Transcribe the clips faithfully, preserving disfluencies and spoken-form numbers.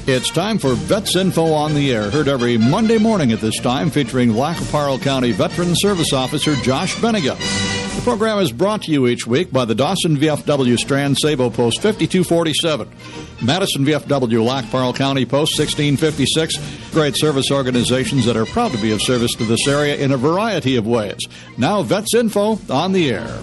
It's time for Vets Info on the Air, heard every Monday morning at this time, featuring Lackaparle County Veteran Service Officer Josh Benniga. The program is brought to you each week by the Dawson V F W Strand Sabo Post fifty-two forty-seven, Madison V F W Lackaparle County Post sixteen fifty-six, great service organizations that are proud to be of service to this area in a variety of ways. Now, Vets Info on the Air.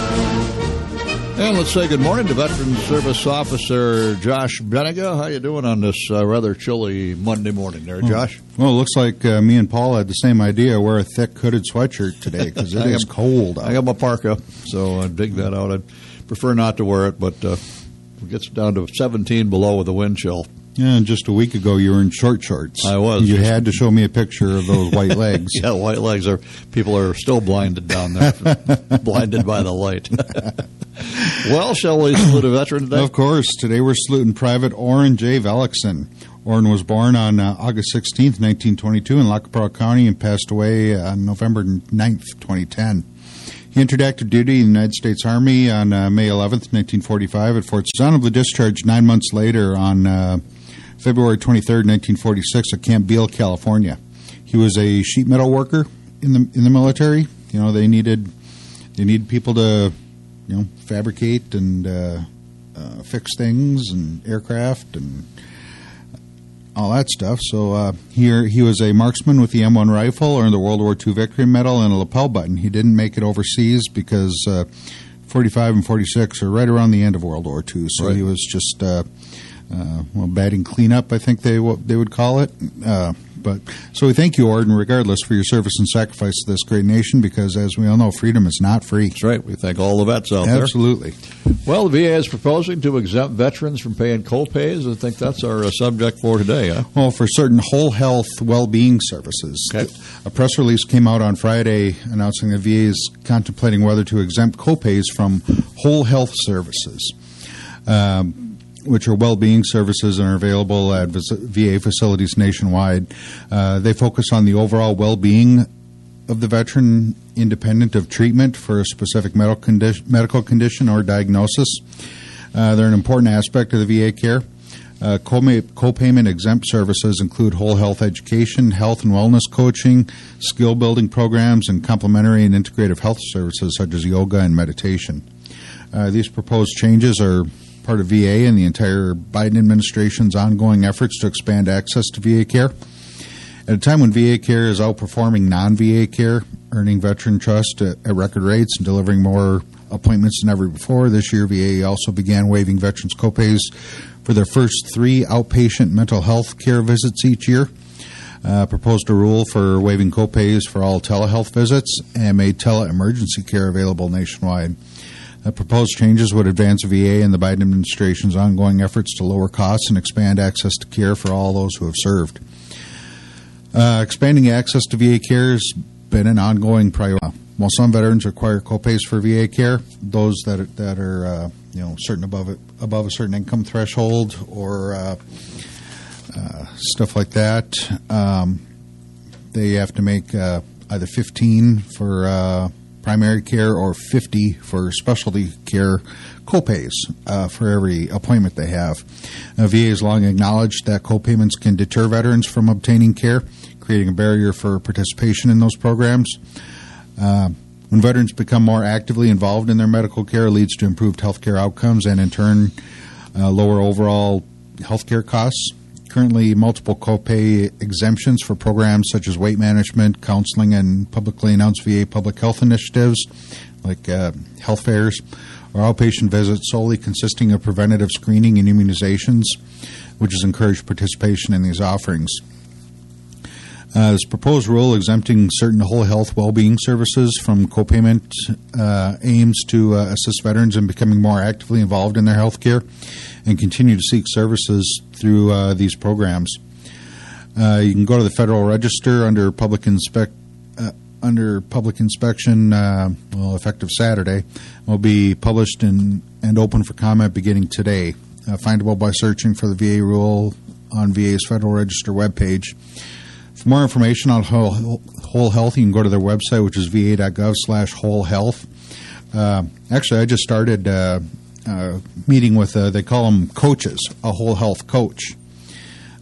And let's say good morning to Veteran Service Officer Josh Benniga. How you doing on this uh, rather chilly Monday morning there, Josh? Well, it looks like uh, me and Paul had the same idea. Wear a thick hooded sweatshirt today because it is cold out. I got my parka, so I dig that out. I'd prefer not to wear it, but uh, it gets down to seventeen below with a wind chill. Yeah, and just a week ago you were in short shorts. I was. You had to show me a picture of those white legs. Yeah, white legs. Are people are still blinded down there, blinded by the light. Well, shall we salute a veteran today? Of course. Today we're saluting Private Orrin J. Vellickson. Orrin was born on uh, August sixteenth, nineteen twenty-two in Lackaparle County and passed away on November ninth, twenty ten. He entered active duty in the United States Army on uh, May eleventh, nineteen forty-five at Fort Sill. Honorably discharged nine months later on uh, February twenty-third, nineteen forty-six at Camp Beale, California. He was a sheet metal worker in the in the military. You know, they needed they needed people to, you know, fabricate and uh, uh, fix things and aircraft and all that stuff. So uh, here he was a marksman with the M one rifle, earned the World War Two Victory Medal and a lapel button. He didn't make it overseas because uh, forty-five and forty-six are right around the end of World War Two. So right. He was just uh, uh, well, batting cleanup, I think they what they would call it. Uh, But so we thank you, Orrin, regardless, for your service and sacrifice to this great nation, because as we all know, freedom is not free. That's right. We thank all the vets out Absolutely. there. Absolutely. Well, the V A is proposing to exempt veterans from paying co-pays. I think that's our uh, subject for today. Huh? Well, for certain whole health well-being services. Okay. A press release came out on Friday announcing the V A is contemplating whether to exempt co-pays from whole health services. Um, which are well-being services and are available at V A facilities nationwide. Uh, they focus on the overall well-being of the veteran, independent of treatment for a specific medical, condi- medical condition or diagnosis. Uh, they're an important aspect of the V A care. Uh, co-payment exempt services include whole health education, health and wellness coaching, skill-building programs, and complementary and integrative health services such as yoga and meditation. Uh, these proposed changes are part of V A and the entire Biden administration's ongoing efforts to expand access to V A care. At a time when V A care is outperforming non-V A care, earning veteran trust at, at record rates and delivering more appointments than ever before, this year V A also began waiving veterans copays for their first three outpatient mental health care visits each year. Uh, proposed a rule for waiving copays for all telehealth visits and made tele-emergency care available nationwide. Uh, proposed changes would advance V A and the Biden administration's ongoing efforts to lower costs and expand access to care for all those who have served. Uh, expanding access to V A care has been an ongoing priority. While some veterans require copays for V A care, those that are, that are uh, you know certain above it, above a certain income threshold or uh, uh, stuff like that, um, they have to make uh, either fifteen for uh, primary care or fifty for specialty care copays uh, for every appointment they have. Uh, V A has long acknowledged that copayments can deter veterans from obtaining care, creating a barrier for participation in those programs. Uh, when veterans become more actively involved in their medical care, it leads to improved health care outcomes and, in turn, uh, lower overall health care costs. Currently, multiple copay exemptions for programs such as weight management, counseling, and publicly announced V A public health initiatives like uh, health fairs or outpatient visits solely consisting of preventative screening and immunizations, which has encouraged participation in these offerings. Uh, this proposed rule exempting certain whole health well-being services from copayment uh, aims to uh, assist veterans in becoming more actively involved in their health care and continue to seek services through uh, these programs. Uh, you can go to the Federal Register under public inspect uh, under public inspection. Uh, well, effective Saturday, will be published in, and open for comment beginning today. Uh, findable by searching for the V A rule on V A's Federal Register webpage. For more information on whole, whole health, you can go to their website, which is v a dot gov slash whole health. Uh, actually, I just started uh, uh, meeting with, uh, they call them coaches, a whole health coach.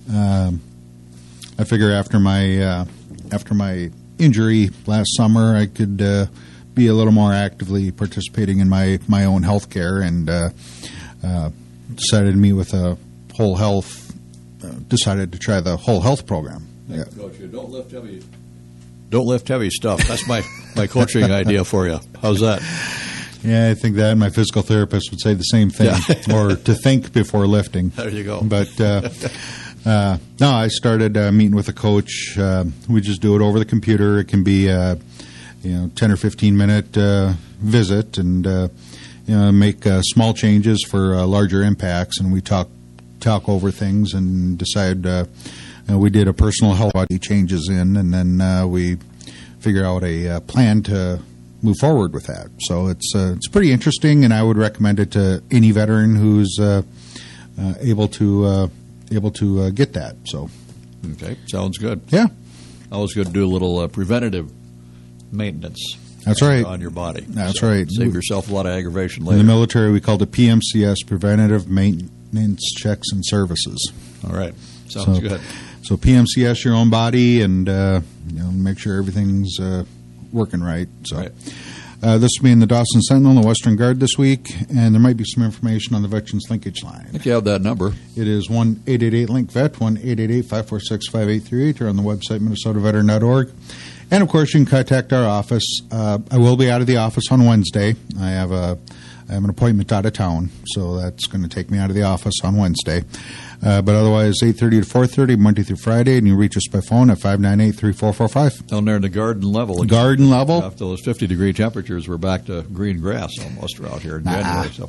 Um, I figure after my uh, after my injury last summer, I could uh, be a little more actively participating in my, my own health care, and uh, uh, decided to meet with a Whole Health. Uh, decided to try the Whole Health program. Yeah. Coach, you don't lift heavy. Don't lift heavy stuff. That's my, my coaching idea for you. How's that? Yeah, I think that my physical therapist would say the same thing, yeah. Or to think before lifting. There you go. But uh, uh, no, I started uh, meeting with a coach. Uh, we just do it over the computer. It can be uh, you know ten or fifteen minute uh, visit, and uh, you know make uh, small changes for uh, larger impacts. And we talk talk over things and decide. Uh, uh, we did a personal health body changes in, and then uh, we figure out a uh, plan to move forward with that. So it's uh, it's pretty interesting, and I would recommend it to any veteran who's uh, uh, able to uh, able to uh, get that. So, okay, sounds good. Yeah, always good to do a little uh, preventative maintenance. That's right on your body. That's so right. Save yourself a lot of aggravation later. In the military, we called it P M C S, Preventative Maintenance Checks and Services. All right, sounds so, good. So P M C S your own body, and uh, you know make sure everything's Uh, working right. So, right. Uh, this will be in the Dawson Sentinel, the Western Guard this week, and there might be some information on the Veterans Linkage line. I think you have that number. It is one eight eight eight link vet, one eight eight eight, five four six, five eight three eight, or on the website minnesota veteran dot org. And, of course, you can contact our office. Uh, I will be out of the office on Wednesday. I have a I have an appointment out of town, so that's going to take me out of the office on Wednesday. Uh, but otherwise, eight thirty to four thirty, Monday through Friday, and you reach us by phone at five nine eight, three four four five. Down there in the garden level. Garden level? After those fifty-degree temperatures, we're back to green grass almost around here in nah. January. So.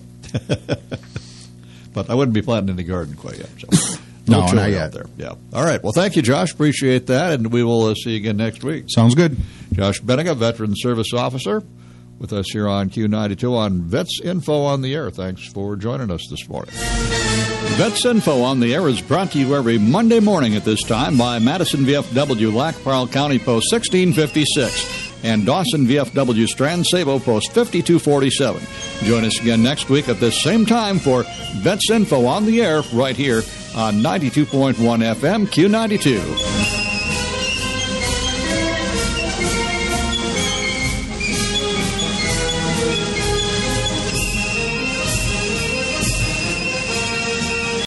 But I wouldn't be planting in the garden quite yet. So. No, no not yet. There. Yeah. All right. Well, thank you, Josh. Appreciate that, and we will uh, see you again next week. Sounds good. Josh Benega, Veteran Service Officer, with us here on Q ninety-two on Vets Info on the Air. Thanks for joining us this morning. Vets Info on the Air is brought to you every Monday morning at this time by Madison V F W, Lac-Parle County Post sixteen fifty-six, and Dawson V F W, Strand Sabo, Post fifty-two forty-seven. Join us again next week at this same time for Vets Info on the Air right here on ninety-two point one F M Q ninety-two.